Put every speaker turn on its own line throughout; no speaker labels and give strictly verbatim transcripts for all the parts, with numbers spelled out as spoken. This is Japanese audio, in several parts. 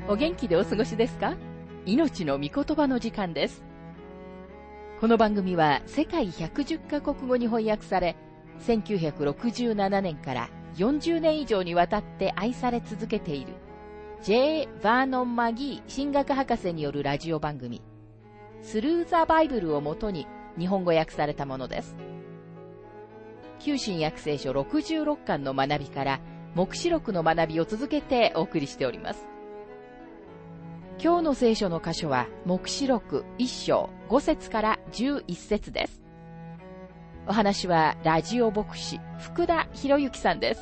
お元気でお過ごしですか？命の御言葉の時間です。この番組は世界ひゃくじゅっカ国語に翻訳され、せんきゅうひゃくろくじゅうななねんからよんじゅうねん以上にわたって愛され続けている ジェイ・バーノン・マギー神学博士によるラジオ番組、スルー・ザ・バイブルをもとに日本語訳されたものです。旧新約聖書ろくじゅうろっかんの学びから黙示録の学びを続けてお送りしております。今日の聖書の箇所は黙示録いっ章ご節からじゅういち節です。お話はラジオ牧師福田博之さんです。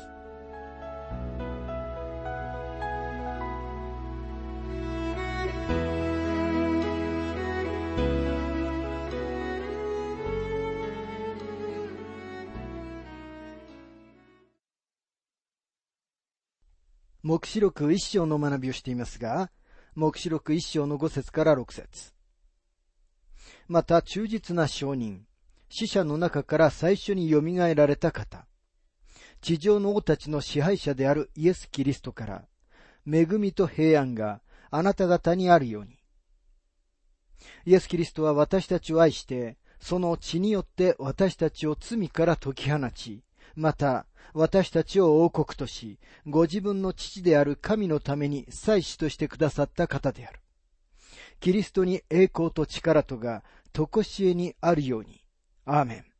黙示録いっ章の学びをしていますが、黙示録いっ章のご節からろく節。また忠実な証人、死者の中から最初によみがえられた方、地上の王たちの支配者であるイエス・キリストから、恵みと平安があなた方にあるように。イエス・キリストは私たちを愛して、その血によって私たちを罪から解き放ち、また私たちを王国とし、ご自分の父である神のために祭司としてくださった方である。キリストに栄光と力とが常しえにあるように。アーメン。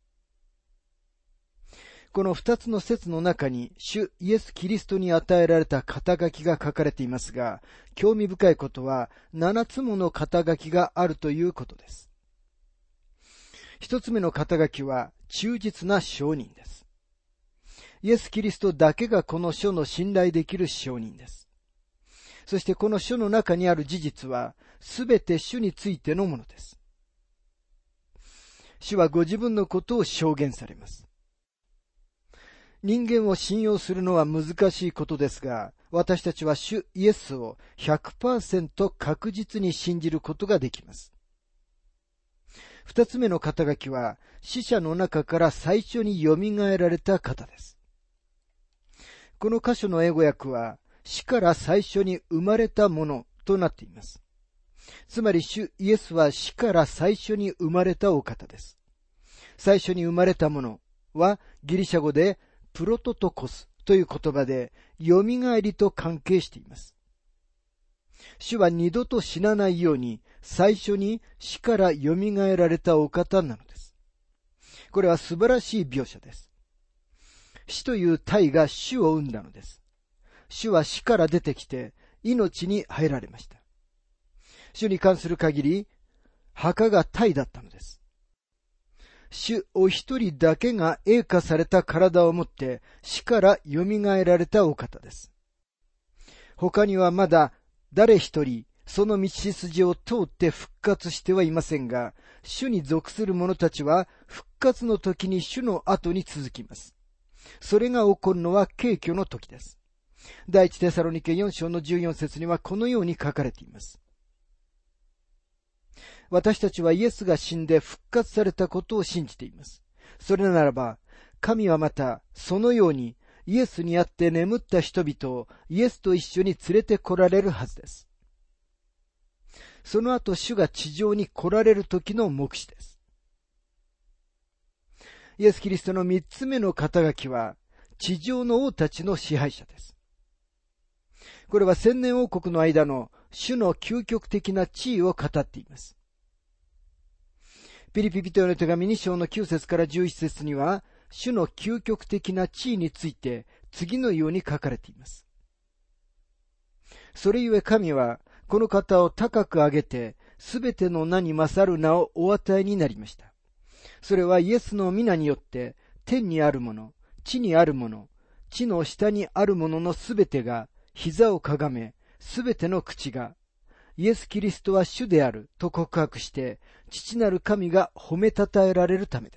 この二つの説の中に、主イエス・キリストに与えられた肩書きが書かれていますが、興味深いことは七つもの肩書きがあるということです。一つ目の肩書きは忠実な証人です。イエス・キリストだけがこの書の信頼できる証人です。そしてこの書の中にある事実は、すべて主についてのものです。主はご自分のことを証言されます。人間を信用するのは難しいことですが、私たちは主イエスを ひゃくパーセント 確実に信じることができます。二つ目の肩書きは、死者の中から最初によみがえられた方です。この箇所の英語訳は、死から最初に生まれたものとなっています。つまり主イエスは死から最初に生まれたお方です。最初に生まれたものはギリシャ語でプロトトコスという言葉でよみがえりと関係しています。主は二度と死なないように最初に死からよみがえられたお方なのです。これは素晴らしい描写です。死という体が主を生んだのです。主は死から出てきて命に入られました。主に関する限り、墓が体だったのです。主お一人だけが栄華された体を持って死からよみがえられたお方です。他にはまだ誰一人その道筋を通って復活してはいませんが、主に属する者たちは復活の時に主の後に続きます。それが起こるのは景挙の時です。第一テサロニケよん章のじゅうよん節にはこのように書かれています。私たちはイエスが死んで復活されたことを信じています。それならば、神はまたそのようにイエスにあって眠った人々をイエスと一緒に連れて来られるはずです。その後主が地上に来られる時の目視です。イエス・キリストの三つ目の肩書きは、地上の王たちの支配者です。これは千年王国の間の主の究極的な地位を語っています。ピリピ人への手紙に章のきゅう節からじゅういち節には、主の究極的な地位について次のように書かれています。それゆえ神は、この方を高く上げて、すべての名に勝る名をお与えになりました。それはイエスの皆によって、天にあるもの、地にあるもの、地の下にあるもののすべてが、膝をかがめ、すべての口が、イエス・キリストは主であると告白して、父なる神が褒めたたえられるためです。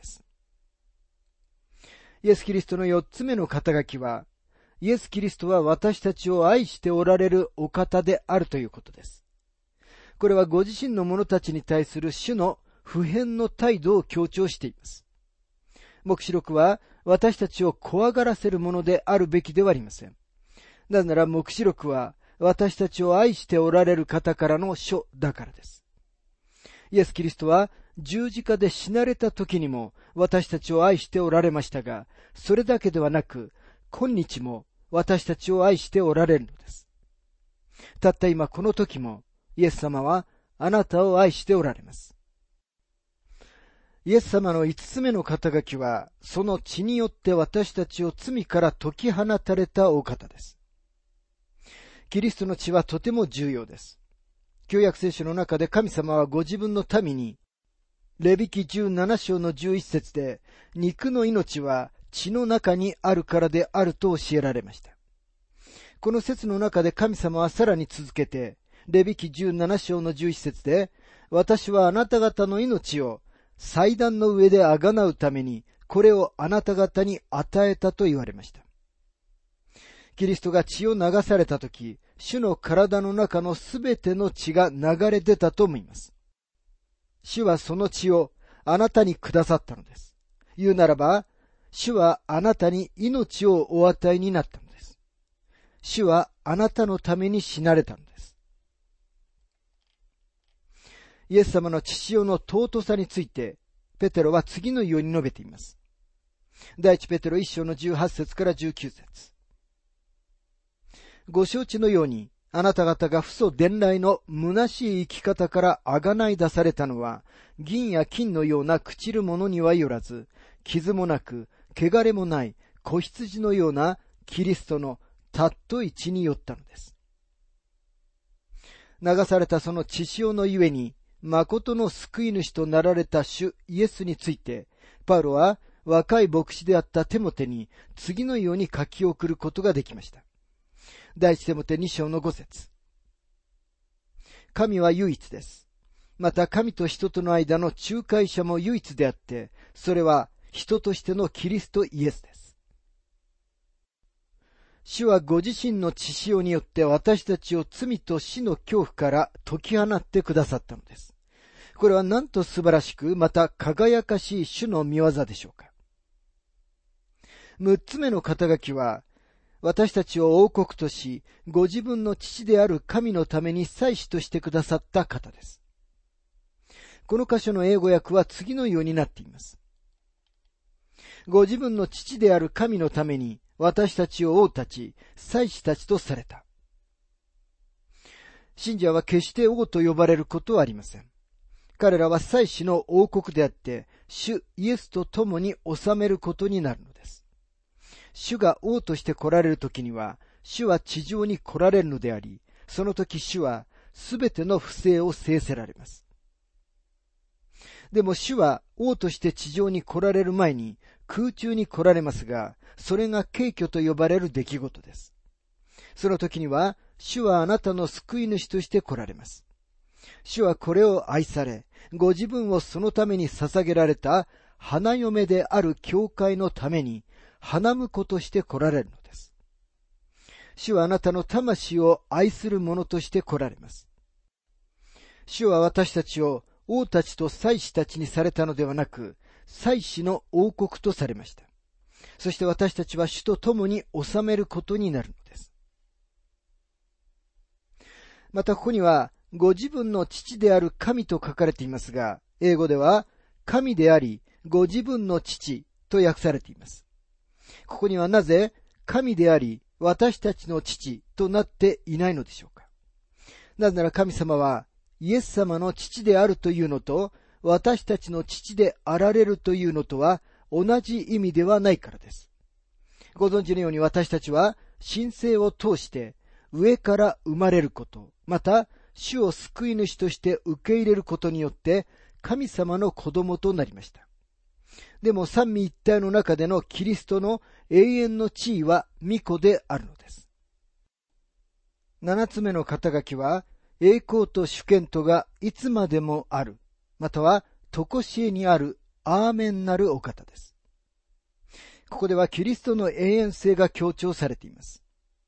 イエス・キリストの四つ目の肩書きは、イエス・キリストは私たちを愛しておられるお方であるということです。これはご自身の者たちに対する主の不変の態度を強調しています。黙示録は私たちを怖がらせるものであるべきではありません。なぜなら黙示録は私たちを愛しておられる方からの書だからです。イエス・キリストは十字架で死なれた時にも私たちを愛しておられましたが、それだけではなく、今日も私たちを愛しておられるのです。たった今この時も、イエス様はあなたを愛しておられます。イエス様の五つ目の肩書きは、その血によって私たちを罪から解き放たれたお方です。キリストの血はとても重要です。旧約聖書の中で神様はご自分の民に、レビ記じゅうなな章のじゅういち節で、肉の命は血の中にあるからであると教えられました。この節の中で神様はさらに続けて、レビ記じゅうなな章のじゅういち節で、私はあなた方の命を祭壇の上であがなうために、これをあなた方に与えたと言われました。キリストが血を流されたとき、主の体の中のすべての血が流れ出たと思います。主はその血をあなたにくださったのです。言うならば、主はあなたに命をお与えになったのです。主はあなたのために死なれたのです。イエス様の血潮の尊さについて、ペテロは次のように述べています。第一ペテロ一章のじゅうはち節からじゅうきゅう節。ご承知のように、あなた方が父祖伝来の虚しい生き方からあがない出されたのは、銀や金のような朽ちるものにはよらず、傷もなく、汚れもない子羊のようなキリストのたっとい血によったのです。流されたその血潮のゆえに、誠の救い主となられた主イエスについて、パウロは若い牧師であったテモテに次のように書き送ることができました。第一テモテに章のご節。神は唯一です。また神と人との間の仲介者も唯一であって、それは人としてのキリストイエスです。主はご自身の血潮によって私たちを罪と死の恐怖から解き放ってくださったのです。これはなんと素晴らしく、また輝かしい主の御業でしょうか。六つ目の肩書きは、私たちを王国とし、ご自分の父である神のために祭司としてくださった方です。この箇所の英語訳は次のようになっています。ご自分の父である神のために、私たちを王たち、祭司たちとされた。信者は決して王と呼ばれることはありません。彼らは祭司の王国であって、主イエスと共に治めることになるのです。主が王として来られるときには、主は地上に来られるのであり、その時主はすべての不正を制せられます。でも主は王として地上に来られる前に空中に来られますが、それが景挙と呼ばれる出来事です。その時には、主はあなたの救い主として来られます。主はこれを愛され、ご自分をそのために捧げられた花嫁である教会のために、花婿として来られるのです。主はあなたの魂を愛する者として来られます。主は私たちを王たちと祭司たちにされたのではなく、祭司の王国とされました。そして私たちは主と共に治めることになるのです。またここには、ご自分の父である神と書かれていますが、英語では、神であり、ご自分の父と訳されています。ここにはなぜ、神であり、私たちの父となっていないのでしょうか。なぜなら神様は、イエス様の父であるというのと、私たちの父であられるというのとは、同じ意味ではないからです。ご存知のように私たちは、神聖を通して、上から生まれること、また、主を救い主として受け入れることによって、神様の子供となりました。でも三位一体の中でのキリストの永遠の地位は御子であるのです。七つ目の肩書きは、栄光と主権とがいつまでもある、または常しえにあるアーメンなるお方です。ここではキリストの永遠性が強調されています。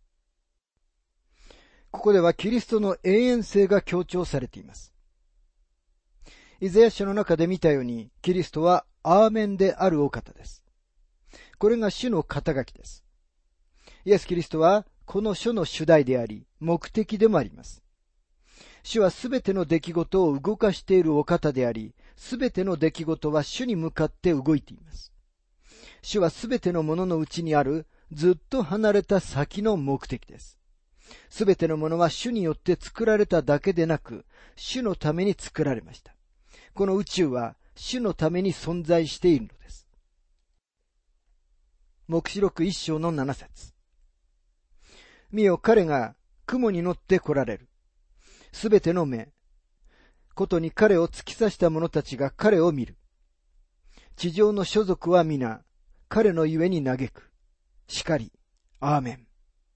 ここではキリストの永遠性が強調されています。イザヤ書の中で見たように、キリストはアーメンであるお方です。これが主の肩書きです。イエス・キリストはこの書の主題であり、目的でもあります。主はすべての出来事を動かしているお方であり、すべての出来事は主に向かって動いています。主はすべてのもののうちにある、ずっと離れた先の目的です。すべてのものは主によって作られただけでなく、主のために作られました。この宇宙は主のために存在しているのです。黙示録一章の七節。見よ、彼が雲に乗って来られる。すべての目、ことに彼を突き刺した者たちが彼を見る。地上の諸族は皆、彼のゆえに嘆く。しかり、アーメン。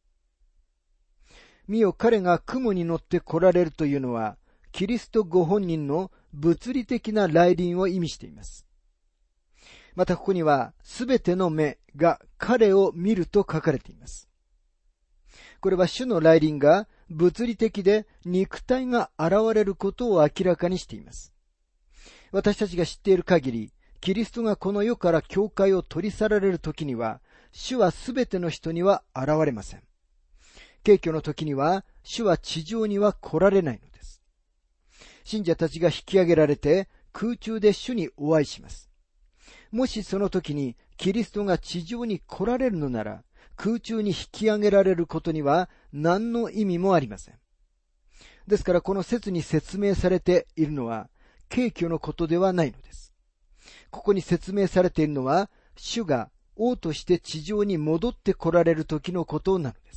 見よ、彼が雲に乗って来られるというのは、キリストご本人の物理的な来臨を意味しています。またここには、すべての目が彼を見ると書かれています。これは主の来臨が物理的で肉体が現れることを明らかにしています。私たちが知っている限り、キリストがこの世から教会を取り去られる時には、主はすべての人には現れません。景挙の時には、主は地上には来られないのです。信者たちが引き上げられて、空中で主にお会いします。もしその時にキリストが地上に来られるのなら、空中に引き上げられることには何の意味もありません。ですからこの説に説明されているのは、景挙のことではないのです。ここに説明されているのは、主が王として地上に戻って来られる時のことなのです。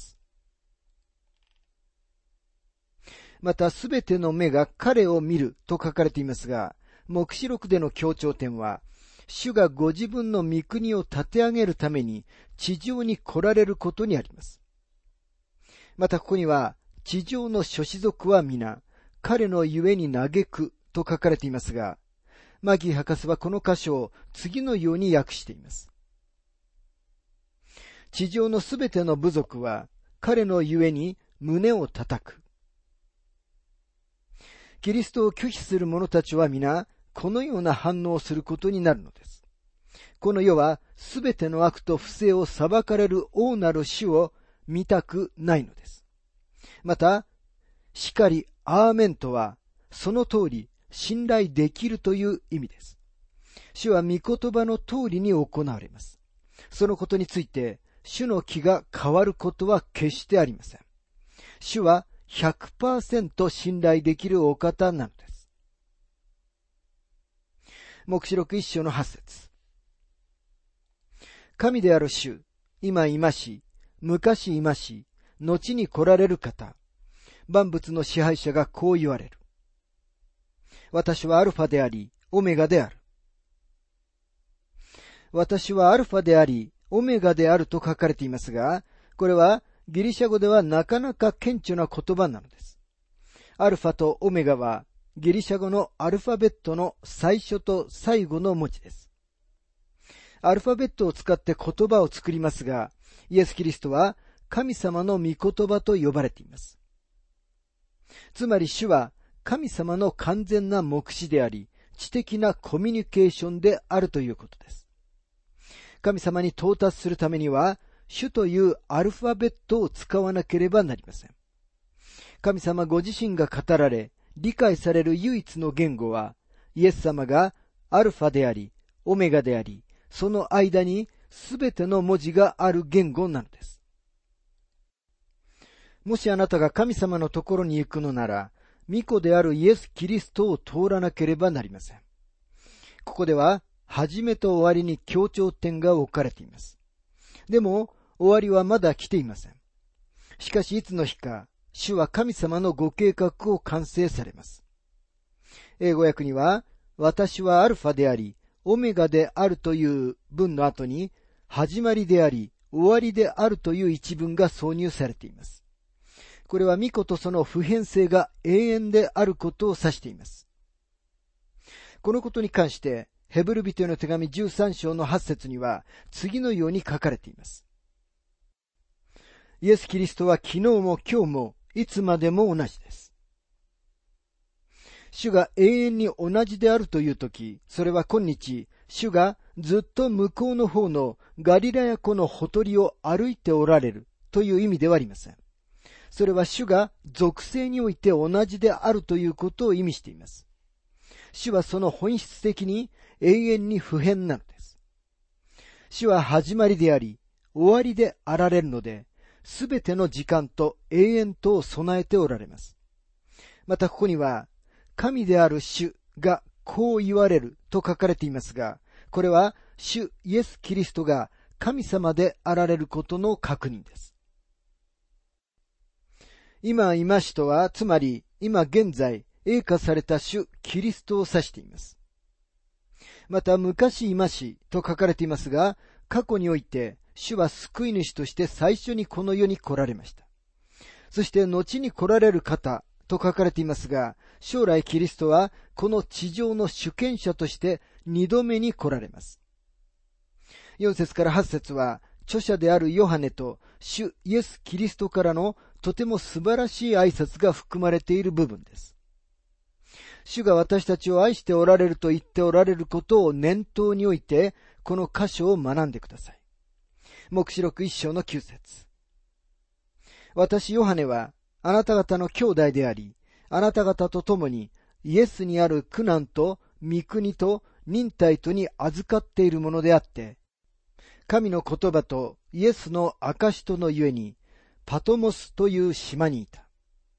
また、すべての目が彼を見ると書かれていますが、黙示録での強調点は、主がご自分の御国を立て上げるために地上に来られることにあります。またここには、地上の諸子族は皆、彼のゆえに嘆くと書かれていますが、マギー博士はこの箇所を次のように訳しています。地上のすべての部族は、彼のゆえに胸を叩く。キリストを拒否する者たちは皆、このような反応をすることになるのです。この世はすべての悪と不正を裁かれる王なる主を見たくないのです。また、しかりアーメンとは、その通り信頼できるという意味です。主は御言葉の通りに行われます。そのことについて、主の気が変わることは決してありません。主は ひゃくパーセント 信頼できるお方なのです。黙示録一章の八節。神である主、今いまし、昔いまし、後に来られる方、万物の支配者がこう言われる。私はアルファであり、オメガである。私はアルファであり、オメガであると書かれていますが、これはギリシャ語ではなかなか顕著な言葉なのです。アルファとオメガはギリシャ語のアルファベットの最初と最後の文字です。アルファベットを使って言葉を作りますが、イエス・キリストは神様の御言葉と呼ばれています。つまり主は神様の完全な目視であり、知的なコミュニケーションであるということです。神様に到達するためには、主というアルファベットを使わなければなりません。神様ご自身が語られ、理解される唯一の言語は、イエス様がアルファであり、オメガであり、その間にすべての文字がある言語なのです。もしあなたが神様のところに行くのなら、御子であるイエス・キリストを通らなければなりません。ここでは、始めと終わりに強調点が置かれています。でも、終わりはまだ来ていません。しかし、いつの日か、主は神様のご計画を完成されます。英語訳には、私はアルファであり、オメガであるという文の後に、始まりであり、終わりであるという一文が挿入されています。これは御子とその普遍性が永遠であることを指しています。このことに関して、ヘブル人への手紙じゅうさん章のはち節には、次のように書かれています。イエス・キリストは昨日も今日もいつまでも同じです。主が永遠に同じであるというとき、それは今日、主がずっと向こうの方のガリラヤ湖のほとりを歩いておられるという意味ではありません。それは主が属性において同じであるということを意味しています。主はその本質的に永遠に不変なのです。主は始まりであり、終わりであられるので、すべての時間と永遠とを備えておられます。またここには、神である主がこう言われると書かれていますが、これは主イエス・キリストが神様であられることの確認です。今今しとは、つまり今現在、栄華された主キリストを指しています。また昔今しと書かれていますが、過去において主は救い主として最初にこの世に来られました。そして後に来られる方と書かれていますが、将来キリストはこの地上の主権者として二度目に来られます。よん節からはち節は、著者であるヨハネと主イエス・キリストからのとても素晴らしい挨拶が含まれている部分です。主が私たちを愛しておられると言っておられることを念頭において、この箇所を学んでください。黙示録一章のきゅう節。私ヨハネはあなた方の兄弟であり、あなた方と共にイエスにある苦難と御国と忍耐とに預かっているものであって、神の言葉とイエスの証とのゆえに、パトモスという島にいた。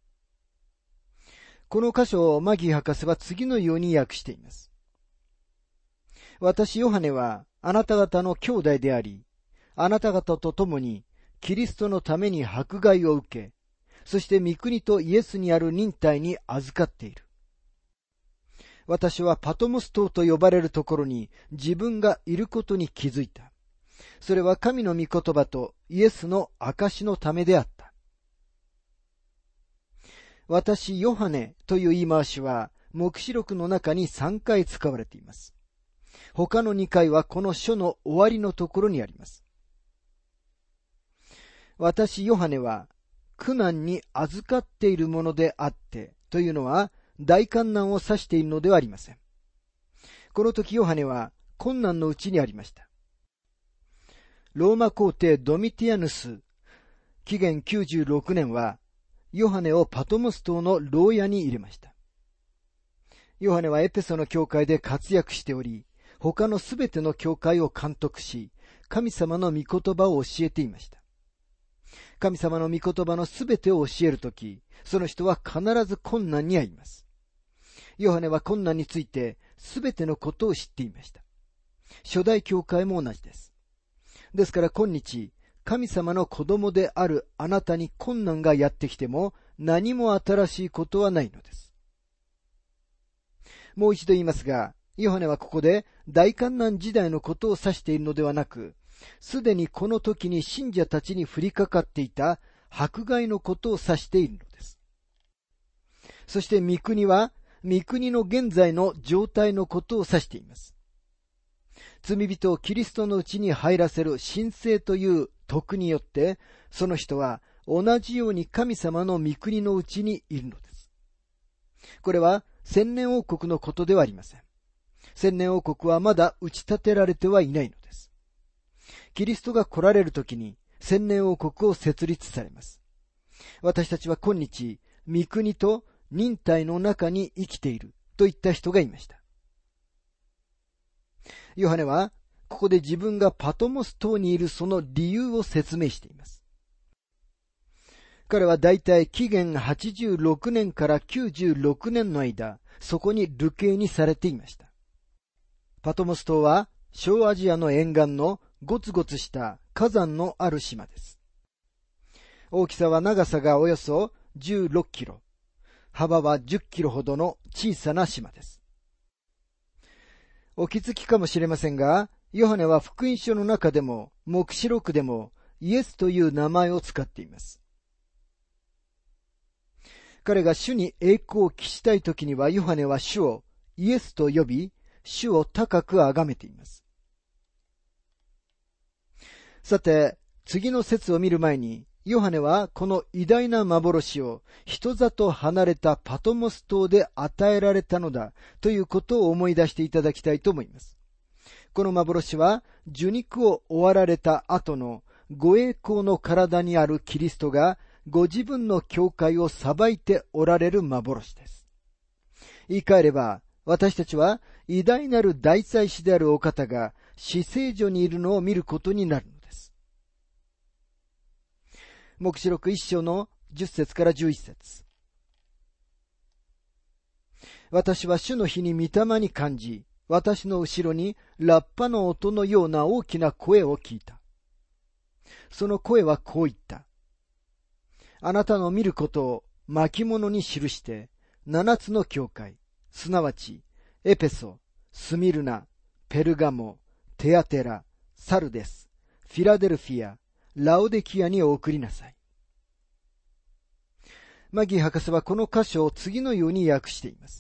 この箇所をマギー博士は次のように訳しています。私ヨハネはあなた方の兄弟であり、あなた方と共にキリストのために迫害を受け、そして御国とイエスにある忍耐に預かっている。私はパトモス島と呼ばれるところに自分がいることに気づいた。それは神の御言葉とイエスの証のためであった。私ヨハネという言い回しは黙示録の中にさんかい使われています。他のにかいはこの書の終わりのところにあります。私ヨハネは苦難に預かっているものであってというのは大患難を指しているのではありません。この時ヨハネは困難のうちにありました。ローマ皇帝ドミティアヌス、紀元きゅうじゅうろくねんは、ヨハネをパトモス島の牢屋に入れました。ヨハネはエペソの教会で活躍しており、他のすべての教会を監督し、神様の御言葉を教えていました。神様の御言葉のすべてを教えるとき、その人は必ず困難に遭います。ヨハネは困難についてすべてのことを知っていました。初代教会も同じです。ですから今日、神様の子供であるあなたに困難がやってきても何も新しいことはないのです。もう一度言いますが、ヨハネはここで大患難時代のことを指しているのではなく、すでにこの時に信者たちに降りかかっていた迫害のことを指しているのです。そして御国は、御国の現在の状態のことを指しています。罪人をキリストのうちに入らせる神聖という徳によって、その人は同じように神様の御国のうちにいるのです。これは千年王国のことではありません。千年王国はまだ打ち立てられてはいないのです。キリストが来られるときに千年王国を設立されます。私たちは今日、御国と忍耐の中に生きているといった人がいました。ヨハネは、ここで自分がパトモス島にいるその理由を説明しています。彼はだいたい紀元はちじゅうろくねんからきゅうじゅうろくねんの間、そこに流刑にされていました。パトモス島は、小アジアの沿岸のゴツゴツした火山のある島です。大きさは長さがおよそじゅうろっキロ、幅はじゅっキロほどの小さな島です。お気づきかもしれませんが、ヨハネは福音書の中でも、黙示録でも、イエスという名前を使っています。彼が主に栄光を期したいときには、ヨハネは主をイエスと呼び、主を高く崇めています。さて、次の説を見る前に、ヨハネはこの偉大な幻を人里離れたパトモス島で与えられたのだということを思い出していただきたいと思います。この幻は受肉を終わられた後のご栄光の体にあるキリストがご自分の教会を裁いておられる幻です。言い換えれば、私たちは偉大なる大祭司であるお方が死聖所にいるのを見ることになるのです。黙示録一章の十節から十一節。私は主の日に御霊に感じ、私の後ろにラッパの音のような大きな声を聞いた。その声はこう言った。あなたの見ることを巻物に記して、七つの教会、すなわち、エペソ、スミルナ、ペルガモ、テアテラ、サルデス、フィラデルフィア、ラオデキアに送りなさい。マギー博士はこの箇所を次のように訳しています。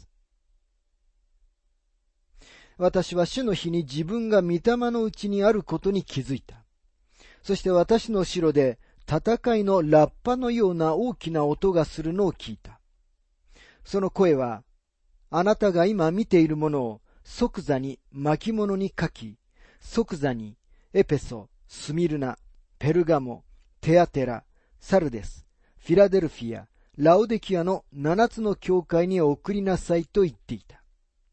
私は主の日に自分が御霊のうちにあることに気づいた。そして私の後ろで戦いのラッパのような大きな音がするのを聞いた。その声は、あなたが今見ているものを即座に巻物に書き、即座にエペソ、スミルナ、ペルガモ、テアテラ、サルデス、フィラデルフィア、ラオデキアの七つの教会に送りなさいと言っていた。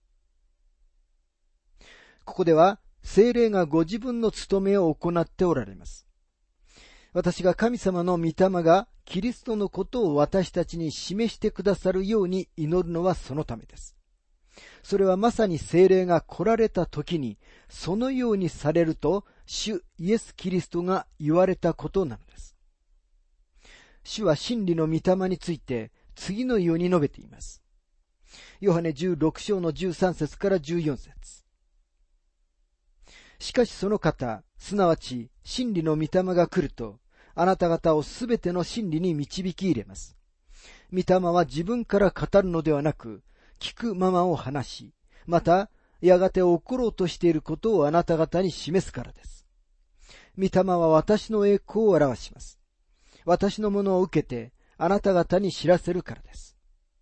ここでは聖霊がご自分の務めを行っておられます。私が神様の御霊がキリストのことを私たちに示してくださるように祈るのはそのためです。それはまさに聖霊が来られた時にそのようにされると主イエス・キリストが言われたことなのです。主は真理の御霊について次のように述べています。ヨハネじゅうろく章のじゅうさん節からじゅうよん節。しかしその方、すなわち真理の御霊が来ると、あなた方をすべての真理に導き入れます。御霊は自分から語るのではなく、聞くままを話し、また、やがて起ころうとしていることをあなた方に示すからです。御霊は私の栄光を表します。私のものを受けて、あなた方に知らせるからです。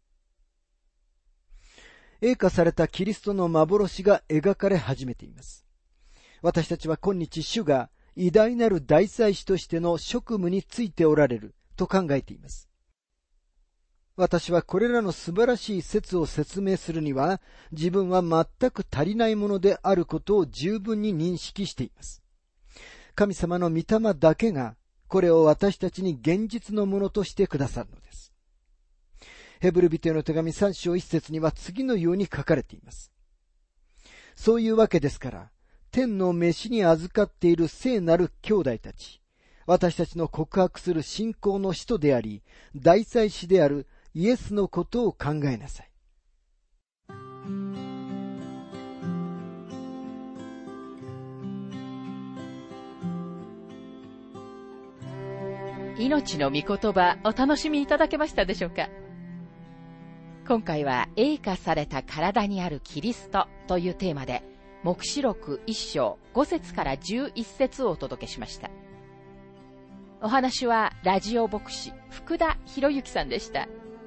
栄華されたキリストの幻が描かれ始めています。私たちは今日主が偉大なる大祭司としての職務についておられると考えています。私はこれらの素晴らしい説を説明するには自分は全く足りないものであることを十分に認識しています。神様の御霊だけがこれを私たちに現実のものとしてくださるのです。ヘブル人への手紙さん章いち節には次のように書かれています。そういうわけですから、天の召しに預かっている聖なる兄弟たち、私たちの告白する信仰の使徒であり、大祭司であるイエスのことを考えなさい。
命の御言葉、お楽しみいただけましたでしょうか。今回は栄華された体にあるキリストというテーマで、黙示録一章五節から十一節をお届けしました。お話はラジオ牧師福田博之さんでした。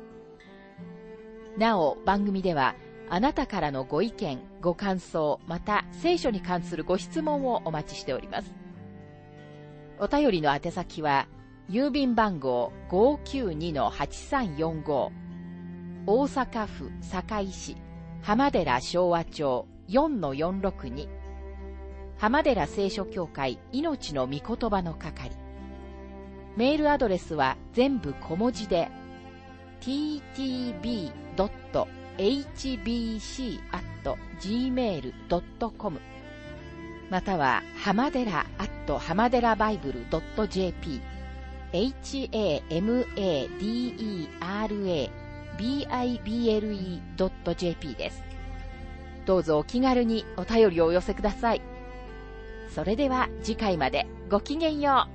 なお番組ではあなたからのご意見、ご感想、また聖書に関するご質問をお待ちしております。お便りの宛先は郵便番号 ごーきゅうにのはちさんよんご 大阪府堺市浜寺昭和町 よんのよんろくに 浜寺聖書協会命の御言葉の係。メールアドレスは全部小文字で ティーティービードットエイチビーシーアットジーメールドットコム または浜寺アット浜寺バイブルドットジェーピー エイチエーエムエーディーイーアールエービーアイビーエルイードットジェーピー です。どうぞお気軽にお便りをお寄せください。それでは次回までごきげんよう。